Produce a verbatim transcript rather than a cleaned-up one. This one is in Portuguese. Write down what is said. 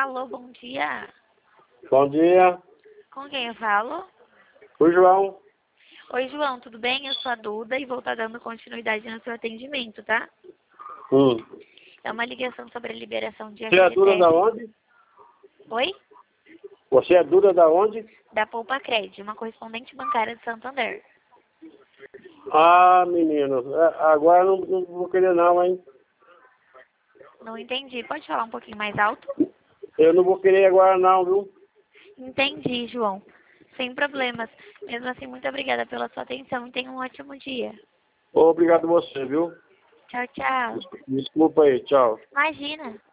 Alô, bom dia. Bom dia. Com quem eu falo? O João. Oi, João, tudo bem? Eu sou a Duda e vou estar dando continuidade no seu atendimento, tá? Hum. É uma ligação sobre a liberação de Você é F G T S. Duda da onde? Oi? Você é Duda da onde? Da Poupa Cred, uma correspondente bancária de Santander. Ah, menino. é, Agora não, não vou querer não, hein? Não entendi. Pode falar um pouquinho mais alto? Eu não vou querer agora não, viu? Entendi, João. Sem problemas. Mesmo assim, muito obrigada pela sua atenção e tenha um ótimo dia. Obrigado a você, viu? Tchau, tchau. Desculpa aí, tchau. Imagina.